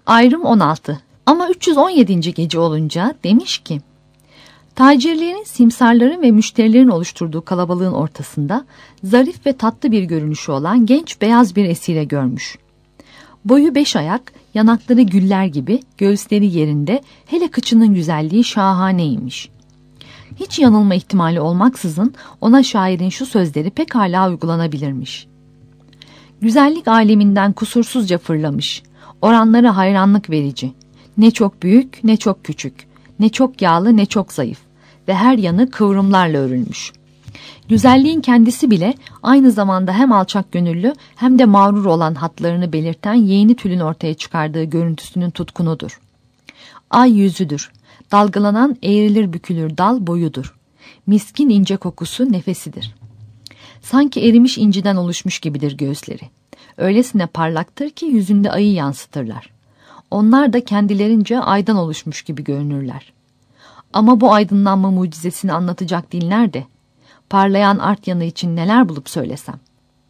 Ayrım 16. Ama 317. gece olunca demiş ki, tacirlerin, simsarların ve müşterilerin oluşturduğu kalabalığın ortasında zarif ve tatlı bir görünüşü olan genç beyaz bir esire görmüş. Boyu 5 ayak, yanakları güller gibi, göğüsleri yerinde, hele kıçının güzelliği şahaneymiş. Hiç yanılma ihtimali olmaksızın ona şairin şu sözleri pekala uygulanabilirmiş. Güzellik aleminden kusursuzca fırlamış, oranları hayranlık verici, ne çok büyük ne çok küçük, ne çok yağlı ne çok zayıf ve her yanı kıvrımlarla örülmüş. Güzelliğin kendisi bile aynı zamanda hem alçak gönüllü hem de mağrur olan hatlarını belirten yeğeni tülün ortaya çıkardığı görüntüsünün tutkunudur. Ay yüzüdür, dalgalanan eğrilir bükülür dal boyudur, miskin ince kokusu nefesidir. Sanki erimiş inciden oluşmuş gibidir göğüsleri. Öylesine parlaktır ki yüzünde ayı yansıtırlar. Onlar da kendilerince aydan oluşmuş gibi görünürler. Ama bu aydınlanma mucizesini anlatacak dil nerede? Parlayan art yanı için neler bulup söylesem?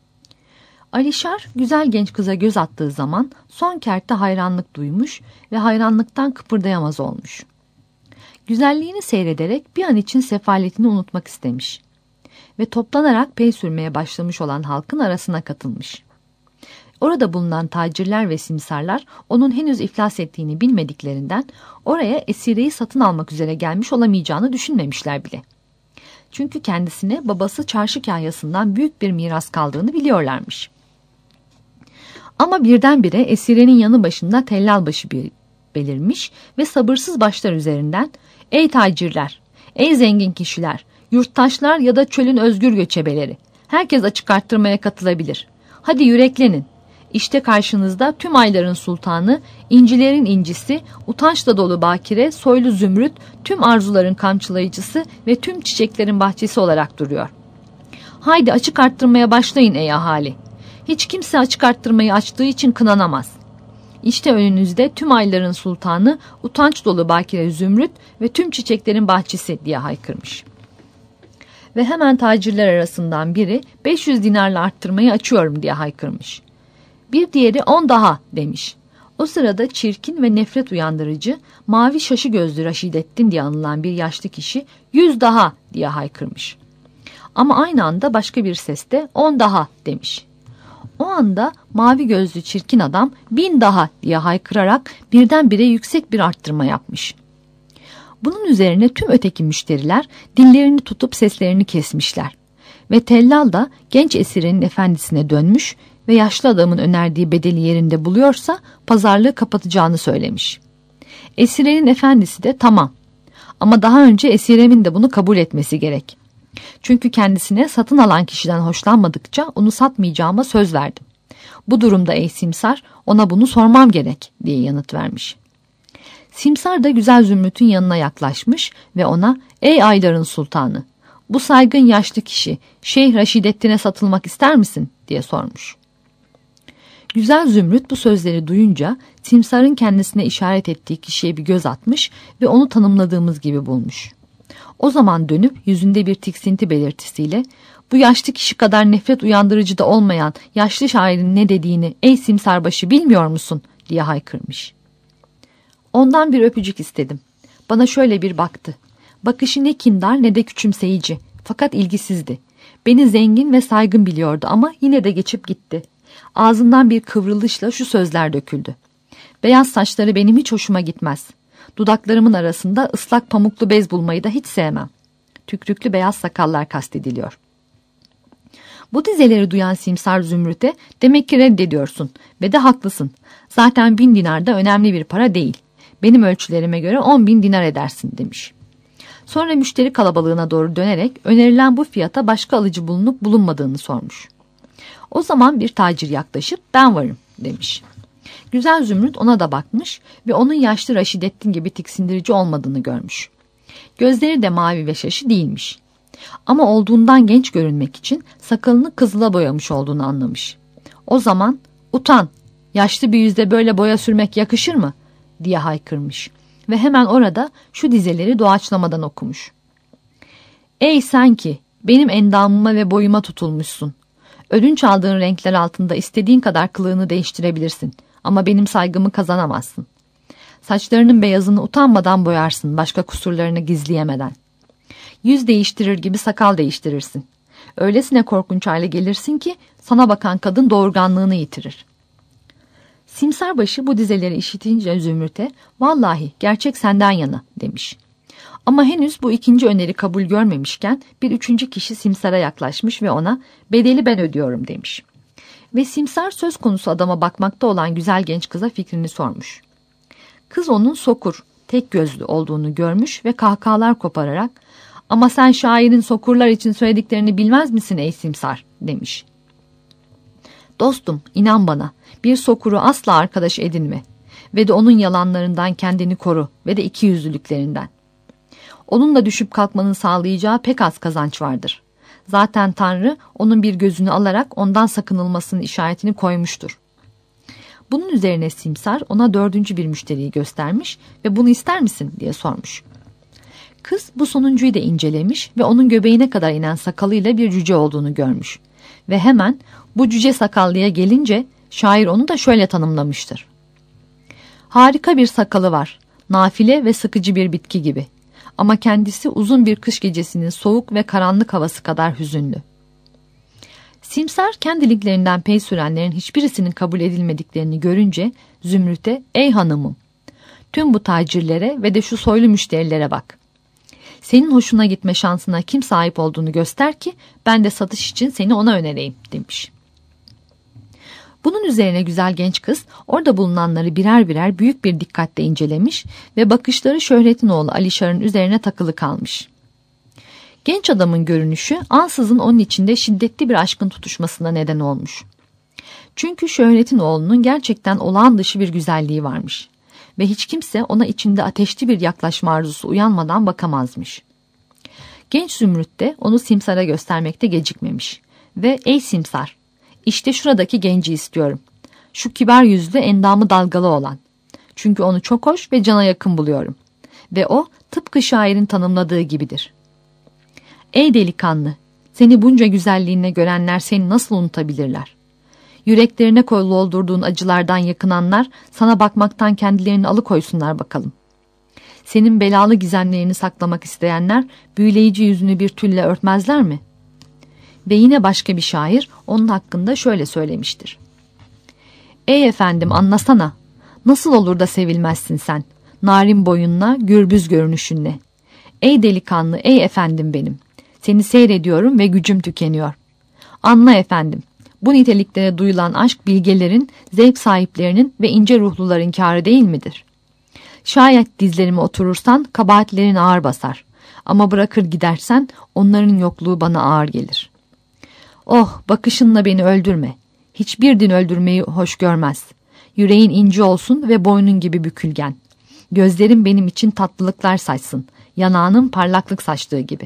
Alişar güzel genç kıza göz attığı zaman son kertte hayranlık duymuş ve hayranlıktan kıpırdayamaz olmuş. Güzelliğini seyrederek bir an için sefaletini unutmak istemiş ve toplanarak pey sürmeye başlamış olan halkın arasına katılmış. Orada bulunan tacirler ve simsarlar onun henüz iflas ettiğini bilmediklerinden oraya esireyi satın almak üzere gelmiş olamayacağını düşünmemişler bile. Çünkü kendisine babası çarşı kahyasından büyük bir miras kaldığını biliyorlarmış. Ama birdenbire esirenin yanı başında tellalbaşı belirmiş ve sabırsız başlar üzerinden "Ey tacirler, ey zengin kişiler, yurttaşlar ya da çölün özgür göçebeleri, herkes açık arttırmaya katılabilir. Hadi yüreklenin. İşte karşınızda tüm ayların sultanı, incilerin incisi, utançla dolu bakire, soylu zümrüt, tüm arzuların kamçılayıcısı ve tüm çiçeklerin bahçesi olarak duruyor. Haydi açık arttırmaya başlayın ey ahali. Hiç kimse açık arttırmayı açtığı için kınanamaz. İşte önünüzde tüm ayların sultanı, utanç dolu bakire zümrüt ve tüm çiçeklerin bahçesi diye haykırmış. Ve hemen tacirler arasından biri 500 dinarla arttırmayı açıyorum diye haykırmış. Bir diğeri 10 daha demiş. O sırada çirkin ve nefret uyandırıcı, mavi şaşı gözlü Raşidettin diye anılan bir yaşlı kişi 100 daha diye haykırmış. Ama aynı anda başka bir ses de 10 daha demiş. O anda mavi gözlü çirkin adam 1000 daha diye haykırarak birdenbire yüksek bir arttırma yapmış. Bunun üzerine tüm öteki müşteriler dillerini tutup seslerini kesmişler. Ve tellal da genç esirenin efendisine dönmüş ve yaşlı adamın önerdiği bedeli yerinde buluyorsa pazarlığı kapatacağını söylemiş. Esirenin efendisi de tamam ama daha önce esiremin de bunu kabul etmesi gerek. Çünkü kendisine satın alan kişiden hoşlanmadıkça onu satmayacağıma söz verdim. Bu durumda ey simsar ona bunu sormam gerek diye yanıt vermiş. Simsar da güzel Zümrüt'ün yanına yaklaşmış ve ona ey ayların sultanı bu saygın yaşlı kişi Şeyh Raşidettin'e satılmak ister misin diye sormuş. Güzel Zümrüt bu sözleri duyunca simsarın kendisine işaret ettiği kişiye bir göz atmış ve onu tanımladığımız gibi bulmuş. O zaman dönüp yüzünde bir tiksinti belirtisiyle bu yaşlı kişi kadar nefret uyandırıcı da olmayan yaşlı şairin ne dediğini ey simsarbaşı bilmiyor musun diye haykırmış. Ondan bir öpücük istedim. Bana şöyle bir baktı. Bakışı ne kindar ne de küçümseyici fakat ilgisizdi. Beni zengin ve saygın biliyordu ama yine de geçip gitti. Ağzından bir kıvrılışla şu sözler döküldü. Beyaz saçları benim hiç hoşuma gitmez. Dudaklarımın arasında ıslak pamuklu bez bulmayı da hiç sevmem. Tükrüklü beyaz sakallar kastediliyor. Bu dizeleri duyan simsar Zümrüt'e demek ki reddediyorsun ve de haklısın. Zaten 1000 dinar da önemli bir para değil. Benim ölçülerime göre 10.000 dinar edersin demiş. Sonra müşteri kalabalığına doğru dönerek önerilen bu fiyata başka alıcı bulunup bulunmadığını sormuş. O zaman bir tacir yaklaşıp ben varım demiş. Güzel Zümrüt ona da bakmış ve onun yaşlı Raşidettin gibi tiksindirici olmadığını görmüş. Gözleri de mavi ve şaşı değilmiş. Ama olduğundan genç görünmek için sakalını kızıla boyamış olduğunu anlamış. O zaman utan, yaşlı bir yüzde böyle boya sürmek yakışır mı diye haykırmış ve hemen orada şu dizeleri doğaçlamadan okumuş. Ey sen ki benim endamıma ve boyuma tutulmuşsun. Ödünç aldığın renkler altında istediğin kadar kılığını değiştirebilirsin. Ama benim saygımı kazanamazsın. Saçlarının beyazını utanmadan boyarsın, başka kusurlarını gizleyemeden. Yüz değiştirir gibi sakal değiştirirsin. Öylesine korkunç hale gelirsin ki sana bakan kadın doğurganlığını yitirir. Simsarbaşı bu dizeleri işitince Zümrüt'e "Vallahi gerçek senden yana" demiş. Ama henüz bu ikinci öneri kabul görmemişken bir üçüncü kişi Simsar'a yaklaşmış ve ona "Bedeli ben ödüyorum" demiş. Ve Simsar söz konusu adama bakmakta olan güzel genç kıza fikrini sormuş. Kız onun sokur, tek gözlü olduğunu görmüş ve kahkahalar kopararak "Ama sen şairin sokurlar için söylediklerini bilmez misin ey Simsar?" demiş. "Dostum, inan bana, bir sokuru asla arkadaş edinme ve de onun yalanlarından kendini koru ve de ikiyüzlülüklerinden. Onunla düşüp kalkmanın sağlayacağı pek az kazanç vardır. Zaten Tanrı onun bir gözünü alarak ondan sakınılmasının işaretini koymuştur." Bunun üzerine Simsar ona dördüncü bir müşteriyi göstermiş ve "Bunu ister misin?" diye sormuş. Kız bu sonuncuyu da incelemiş ve onun göbeğine kadar inen sakalıyla bir cüce olduğunu görmüş. Ve hemen bu cüce sakallıya gelince şair onu da şöyle tanımlamıştır. "Harika bir sakalı var, nafile ve sıkıcı bir bitki gibi. Ama kendisi uzun bir kış gecesinin soğuk ve karanlık havası kadar hüzünlü." Simsar kendiliklerinden pey sürenlerin hiçbirisinin kabul edilmediklerini görünce Zümrüt'e "Ey hanımım, tüm bu tacirlere ve de şu soylu müşterilere bak. Senin hoşuna gitme şansına kim sahip olduğunu göster ki ben de satış için seni ona önereyim" demiş. Bunun üzerine güzel genç kız orada bulunanları birer birer büyük bir dikkatle incelemiş ve bakışları Şöhret'in oğlu Alişar'ın üzerine takılı kalmış. Genç adamın görünüşü ansızın onun içinde şiddetli bir aşkın tutuşmasına neden olmuş. Çünkü Şöhret'in oğlunun gerçekten olağan dışı bir güzelliği varmış ve hiç kimse ona içinde ateşli bir yaklaşma arzusu uyanmadan bakamazmış. Genç Zümrüt de onu Simsar'a göstermekte gecikmemiş ve "Ey Simsar, işte şuradaki genci istiyorum. Şu kibar yüzlü, endamı dalgalı olan. Çünkü onu çok hoş ve cana yakın buluyorum. Ve o tıpkı şairin tanımladığı gibidir. Ey delikanlı, seni bunca güzelliğine görenler seni nasıl unutabilirler? Yüreklerine doldurduğun acılardan yakınanlar sana bakmaktan kendilerini alıkoysunlar bakalım. Senin belalı gizemlerini saklamak isteyenler büyüleyici yüzünü bir tülle örtmezler mi?" Ve yine başka bir şair onun hakkında şöyle söylemiştir. "Ey efendim, anlasana. Nasıl olur da sevilmezsin sen? Narin boyunla, gürbüz görünüşünle. Ey delikanlı, ey efendim benim. Seni seyrediyorum ve gücüm tükeniyor. Anla efendim. Bu niteliklere duyulan aşk bilgelerin, zevk sahiplerinin ve ince ruhluların kârı değil midir? Şayet dizlerime oturursan kabahatlerin ağır basar. Ama bırakır gidersen onların yokluğu bana ağır gelir. Oh, bakışınla beni öldürme. Hiçbir din öldürmeyi hoş görmez. Yüreğin ince olsun ve boynun gibi bükülgen. Gözlerin benim için tatlılıklar saçsın. Yanağının parlaklık saçtığı gibi."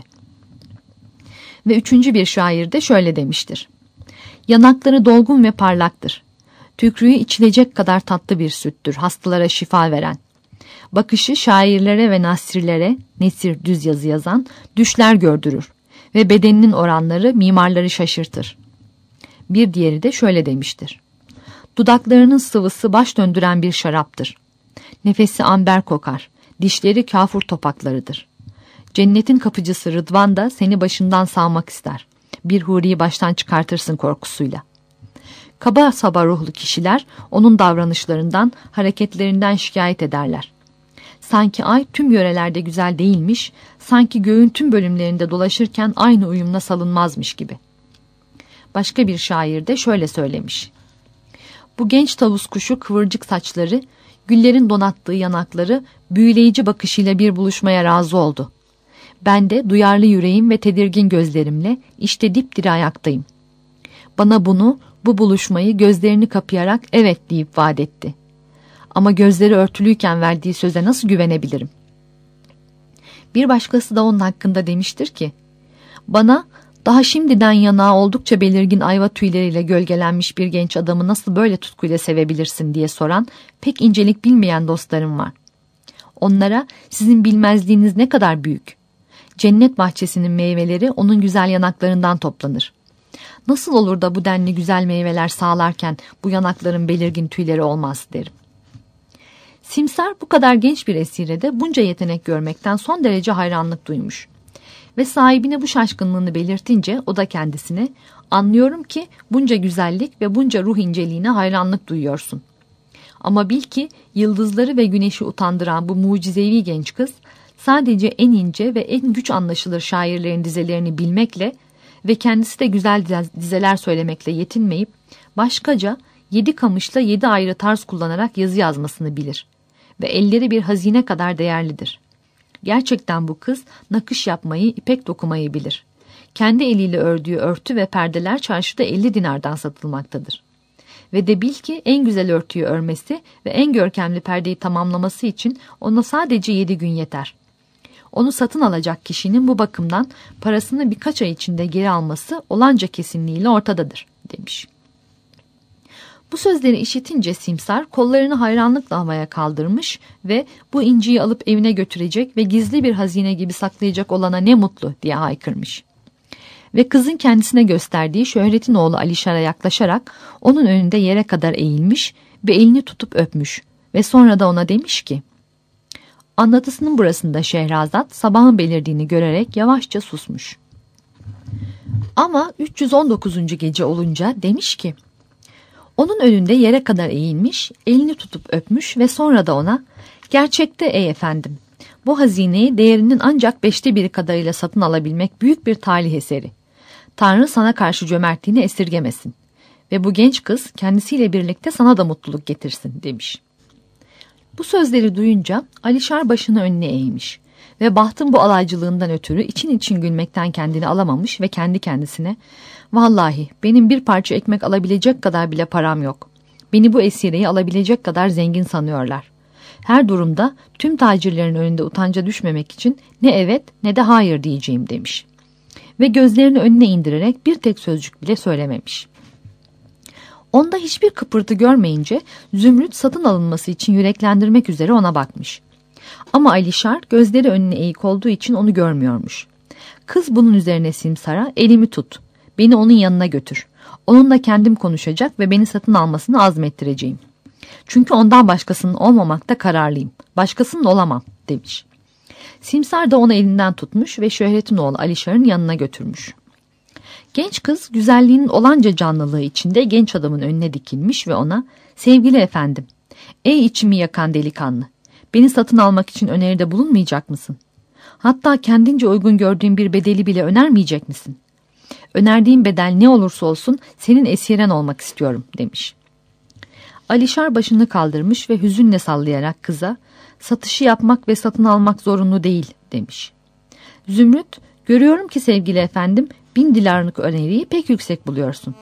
Ve üçüncü bir şair de şöyle demiştir. "Yanakları dolgun ve parlaktır. Tükrüğü içilecek kadar tatlı bir süttür, hastalara şifa veren. Bakışı şairlere ve nasirlere, nesir düz yazı yazan, düşler gördürür ve bedeninin oranları mimarları şaşırtır." Bir diğeri de şöyle demiştir. "Dudaklarının sıvısı baş döndüren bir şaraptır. Nefesi amber kokar, dişleri kafur topaklarıdır. Cennetin kapıcısı Rıdvan da seni başından savmak ister. Bir huriyi baştan çıkartırsın korkusuyla." Kaba saba ruhlu kişiler onun davranışlarından, hareketlerinden şikayet ederler. Sanki ay tüm yörelerde güzel değilmiş, sanki göğün tüm bölümlerinde dolaşırken aynı uyumla salınmazmış gibi. Başka bir şair de şöyle söylemiş. "Bu genç tavus kuşu kıvırcık saçları, güllerin donattığı yanakları, büyüleyici bakışıyla bir buluşmaya razı oldu. Ben de duyarlı yüreğim ve tedirgin gözlerimle işte dipdiri ayaktayım. Bana bu buluşmayı gözlerini kapayarak evet deyip vaat etti. Ama gözleri örtülüyken verdiği söze nasıl güvenebilirim?" Bir başkası da onun hakkında demiştir ki, "Bana daha şimdiden yanağı oldukça belirgin ayva tüyleriyle gölgelenmiş bir genç adamı nasıl böyle tutkuyla sevebilirsin diye soran pek incelik bilmeyen dostlarım var. Onlara sizin bilmezliğiniz ne kadar büyük. Cennet bahçesinin meyveleri onun güzel yanaklarından toplanır. Nasıl olur da bu denli güzel meyveler sağlarken bu yanakların belirgin tüyleri olmaz derim. Simsar bu kadar genç bir esire de bunca yetenek görmekten son derece hayranlık duymuş. Ve sahibine bu şaşkınlığını belirtince o da kendisine, anlıyorum ki bunca güzellik ve bunca ruh inceliğine hayranlık duyuyorsun. Ama bil ki yıldızları ve güneşi utandıran bu mucizevi genç kız sadece en ince ve en güç anlaşılır şairlerin dizelerini bilmekle ve kendisi de güzel dizeler söylemekle yetinmeyip başkaca 7 kamışla 7 ayrı tarz kullanarak yazı yazmasını bilir ve elleri bir hazine kadar değerlidir. Gerçekten bu kız nakış yapmayı, ipek dokumayı bilir. Kendi eliyle ördüğü örtü ve perdeler çarşıda 50 dinardan satılmaktadır. Ve de bil ki en güzel örtüyü örmesi ve en görkemli perdeyi tamamlaması için ona sadece 7 gün yeter. Onu satın alacak kişinin bu bakımdan parasını birkaç ay içinde geri alması olanca kesinliğiyle ortadadır, demiş. Bu sözleri işitince Simsar kollarını hayranlıkla havaya kaldırmış ve bu inciyi alıp evine götürecek ve gizli bir hazine gibi saklayacak olana ne mutlu diye haykırmış. Ve kızın kendisine gösterdiği şöhretin oğlu Alişar'a yaklaşarak onun önünde yere kadar eğilmiş ve elini tutup öpmüş ve sonra da ona demiş ki, anlatısının burasında Şehrazat sabahın belirdiğini görerek yavaşça susmuş. Ama 319. gece olunca demiş ki, onun önünde yere kadar eğilmiş, elini tutup öpmüş ve sonra da ona, gerçekte ey efendim, bu hazineyi değerinin ancak 1/5 kadarıyla satın alabilmek büyük bir talih eseri. Tanrı sana karşı cömertliğini esirgemesin ve bu genç kız kendisiyle birlikte sana da mutluluk getirsin, demiş. Bu sözleri duyunca Alişar başını önüne eğmiş ve bahtın bu alaycılığından ötürü için gülmekten kendini alamamış ve kendi kendisine, vallahi benim bir parça ekmek alabilecek kadar bile param yok. Beni bu esireyi alabilecek kadar zengin sanıyorlar. Her durumda tüm tacirlerin önünde utanca düşmemek için ne evet ne de hayır diyeceğim, demiş. Ve gözlerini önüne indirerek bir tek sözcük bile söylememiş. Onda hiçbir kıpırtı görmeyince Zümrüt satın alınması için yüreklendirmek üzere ona bakmış. Ama Alişar gözleri önüne eğik olduğu için onu görmüyormuş. Kız bunun üzerine Simsar'a, elimi tut, beni onun yanına götür. Onunla kendim konuşacak ve beni satın almasını azmettireceğim. Çünkü ondan başkasının olmamakta kararlıyım. Başkasının olamam, demiş. Simsar da onu elinden tutmuş ve şöhretin oğlu Alişar'ın yanına götürmüş. Genç kız güzelliğinin olanca canlılığı içinde genç adamın önüne dikilmiş ve ona, sevgili efendim, ey içimi yakan delikanlı, beni satın almak için öneride bulunmayacak mısın? Hatta kendince uygun gördüğün bir bedeli bile önermeyecek misin? Önerdiğin bedel ne olursa olsun senin esiren olmak istiyorum, demiş. Alişar başını kaldırmış ve hüzünle sallayarak kıza, satışı yapmak ve satın almak zorunlu değil, demiş. Zümrüt, görüyorum ki sevgili efendim 1000 dinarlık öneriyi pek yüksek buluyorsun.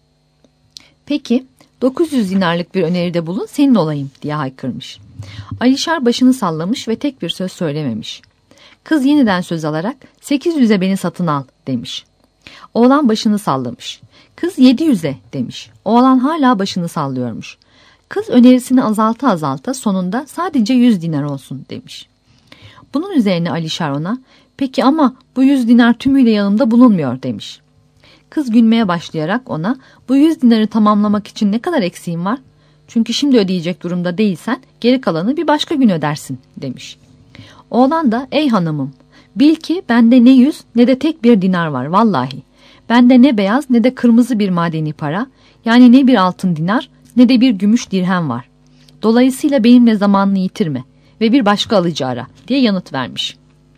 Peki 900 dinarlık bir öneride bulun, senin olayım, diye haykırmış. Alişar başını sallamış ve tek bir söz söylememiş. Kız yeniden söz alarak 800'e beni satın al, demiş. Oğlan başını sallamış. Kız 700'e, demiş. Oğlan hala başını sallıyormuş. Kız önerisini azalta sonunda sadece 100 dinar olsun, demiş. Bunun üzerine Alişar ona, peki ama bu 100 dinar tümüyle yanımda bulunmuyor, demiş. Kız gülmeye başlayarak ona, bu 100 dinarı tamamlamak için ne kadar eksiğin var? Çünkü şimdi ödeyecek durumda değilsen geri kalanı bir başka gün ödersin, demiş. Oğlan da, ey hanımım, bil ki bende ne 100 ne de tek bir dinar var vallahi. Bende ne beyaz ne de kırmızı bir madeni para, yani ne bir altın dinar ne de bir gümüş dirhem var. Dolayısıyla benimle zamanını yitirme ve bir başka alıcı ara, diye yanıt vermiş.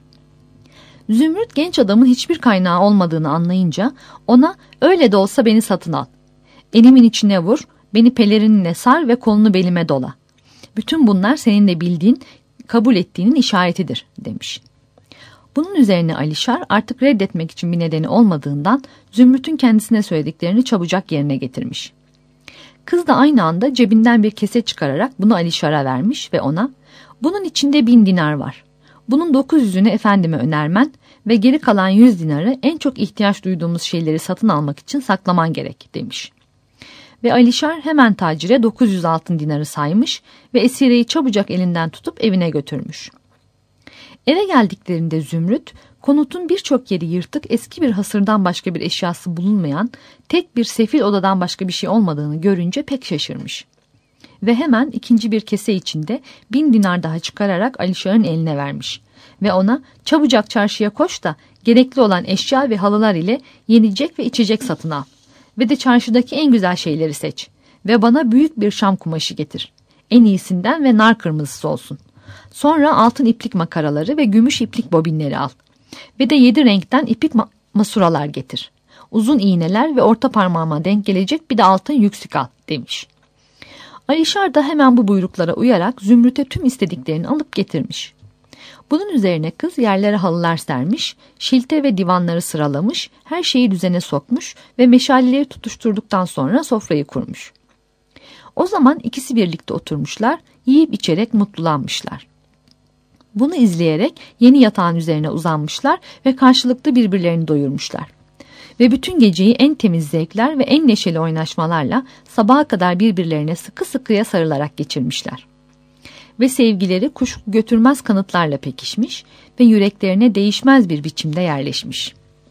Zümrüt genç adamın hiçbir kaynağı olmadığını anlayınca ona, öyle de olsa beni satın al. Elimin içine vur, beni pelerinle sar ve kolunu belime dola. Bütün bunlar senin de bildiğin, kabul ettiğinin işaretidir, demiş. Bunun üzerine Alişar artık reddetmek için bir nedeni olmadığından Zümrüt'ün kendisine söylediklerini çabucak yerine getirmiş. Kız da aynı anda cebinden bir kese çıkararak bunu Alişar'a vermiş ve ona, bunun içinde 1000 dinar var. Bunun 900'ünü efendime önermen ve geri kalan 100 dinarı en çok ihtiyaç duyduğumuz şeyleri satın almak için saklaman gerek, demiş. Ve Alişar hemen tacire 900 altın dinarı saymış ve esireyi çabucak elinden tutup evine götürmüş. Eve geldiklerinde Zümrüt, Konutun birçok yeri yırtık, eski bir hasırdan başka bir eşyası bulunmayan, tek bir sefil odadan başka bir şey olmadığını görünce pek şaşırmış. Ve hemen ikinci bir kese içinde 1000 dinar daha çıkararak Alişar'ın eline vermiş. Ve ona çabucak çarşıya koş da gerekli olan eşya ve halılar ile yenecek ve içecek satın al. Ve de çarşıdaki en güzel şeyleri seç. Ve bana büyük bir şam kumaşı getir. En iyisinden ve nar kırmızısı olsun. Sonra altın iplik makaraları ve gümüş iplik bobinleri al. Ve de 7 renkten iplik masuralar getir. Uzun iğneler ve orta parmağıma denk gelecek bir de altın yüksük al demiş. Alişar da hemen bu buyruklara uyarak Zümrüt'e tüm istediklerini alıp getirmiş. Bunun üzerine kız yerlere halılar sermiş, şilte ve divanları sıralamış, her şeyi düzene sokmuş ve meşaleleri tutuşturduktan sonra sofrayı kurmuş. O zaman ikisi birlikte oturmuşlar, yiyip içerek mutlulanmışlar. Bunu izleyerek yeni yatağın üzerine uzanmışlar ve karşılıklı birbirlerini doyurmuşlar. Ve bütün geceyi en temiz zevkler ve en neşeli oynaşmalarla sabaha kadar birbirlerine sıkı sıkıya sarılarak geçirmişler. Ve sevgileri kuşku götürmez kanıtlarla pekişmiş ve yüreklerine değişmez bir biçimde yerleşmiş.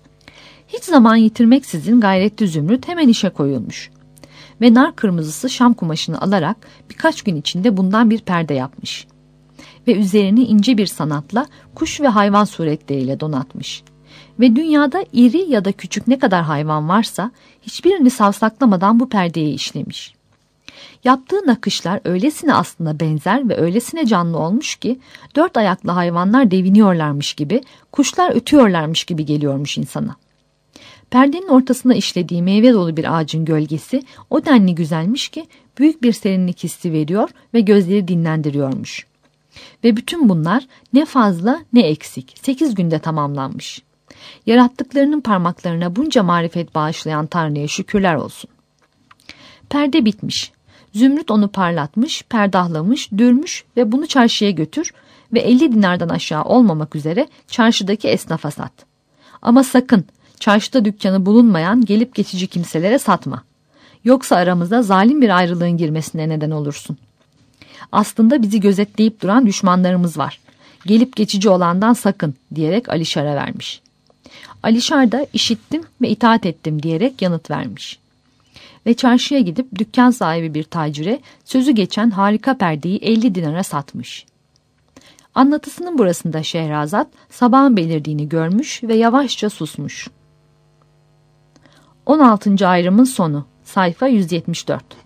Hiç zaman yitirmeksizin gayretli Zümrüt hemen işe koyulmuş. Ve nar kırmızısı şam kumaşını alarak birkaç gün içinde bundan bir perde yapmış. Ve üzerini ince bir sanatla kuş ve hayvan suretleriyle donatmış. Ve dünyada iri ya da küçük ne kadar hayvan varsa hiçbirini savsaklamadan bu perdeye işlemiş. Yaptığı nakışlar öylesine aslına benzer ve öylesine canlı olmuş ki 4 ayaklı hayvanlar deviniyorlarmış gibi, kuşlar ötüyorlarmış gibi geliyormuş insana. Perdenin ortasına işlediği meyve dolu bir ağacın gölgesi o denli güzelmiş ki büyük bir serinlik hissi veriyor ve gözleri dinlendiriyormuş. Ve bütün bunlar ne fazla ne eksik 8 günde tamamlanmış. Yarattıklarının parmaklarına bunca marifet bağışlayan Tanrı'ya şükürler olsun. Perde bitmiş. Zümrüt onu parlatmış, perdahlamış, dürmüş ve bunu çarşıya götür ve 50 dinardan aşağı olmamak üzere çarşıdaki esnafa sat. Ama sakın çarşıda dükkanı bulunmayan gelip geçici kimselere satma. Yoksa aramıza zalim bir ayrılığın girmesine neden olursun. Aslında bizi gözetleyip duran düşmanlarımız var. Gelip geçici olandan sakın diyerek Alişar'a vermiş. Alişar da işittim ve itaat ettim diyerek yanıt vermiş. Ve çarşıya gidip dükkan sahibi bir tacire sözü geçen harika perdeyi 50 dinara satmış. Anlatısının burasında Şehrazat sabahın belirdiğini görmüş ve yavaşça susmuş. 16. ayrımın sonu. Sayfa 174.